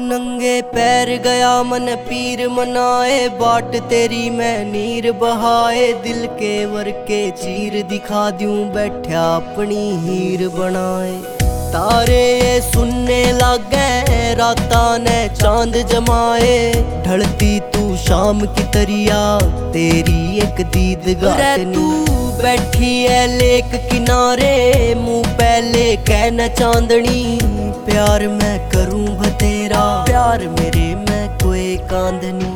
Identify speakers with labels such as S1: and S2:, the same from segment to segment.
S1: नंगे पैर गया मन पीर मनाए, बाट तेरी मैं नीर बहाए। दिल के वर के चीर दिखा दूं बैठा अपनी हीर बनाए। तारे ये सुनने लागे राता ने चांद जमाए, ढलती तू शाम की तरिया तेरी एक दीद गातनी। बैठी है लेक किनारे मुंह पहले कहना चांदनी, प्यार मैं करूं बतेरा प्यार मेरे मैं कोई कांदनी।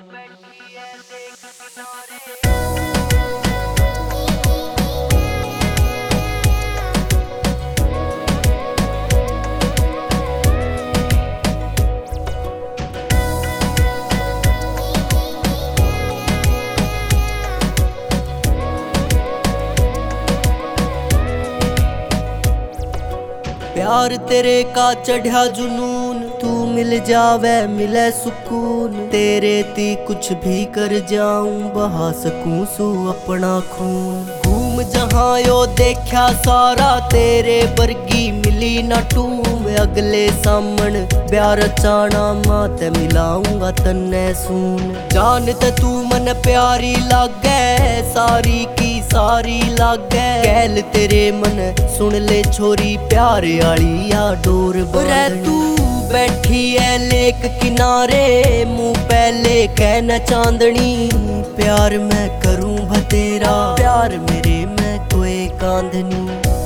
S1: प्यार तेरे का चढ़ा जुनून, तू मिल जावे मिले सुकून। तेरे ती कुछ भी कर जाऊं बहा सकूं सू अपना खून। घूम जहां यो देखा सारा तेरे बरगी मिली ना टूम। अगले सामन प्यार चाना माते मिलाऊंगा तन्ने सून। जानते तू मन प्यारी लागे सारी की सारी लागे। कहल तेरे मन सुन ले छोरी प्यार आली या डोर बरे। तू बैठी है लेक किनारे मुंह पहले कहना चांदनी, प्यार मैं करूं बतेरा प्यार मेरे मैं कोई कांदनी।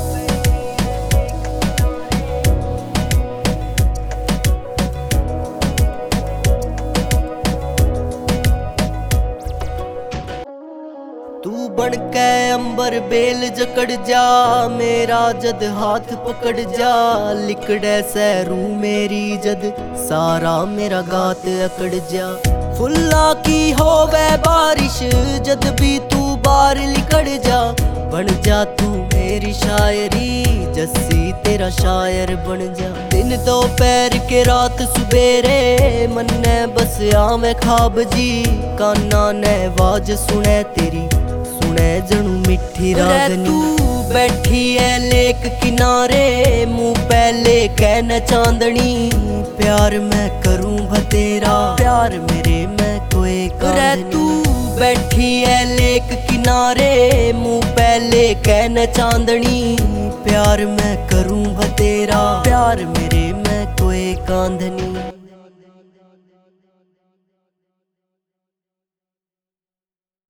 S1: तू बन के अंबर बेल जकड़ जा मेरा जद हाथ पकड़ जा। लिकड़े सैरू मेरी जद सारा मेरा गात अकड़ जा। फुल्ला की होवे बारिश जद भी तू बार लिकड़ जा। बन जा तू मेरी शायरी जस्सी तेरा शायर बन जा। दिन दोपहर के रात सुबेरे मन ने बस आवे ख्वाब जी। काना ने आवाज सुने तेरी सुने जणू मिठी रागनी। तू बैठी है लेक किनारे मुंह पहले कहना चांदनी, प्यार मैं करूं बतेरा प्यार मेरे मैं कोई कांदनी। तू बैठी है लेक किनारे मुंह पहले कहना चांदनी, प्यार मैं करूं बतेरा प्यार मेरे मैं कोई कांदनी।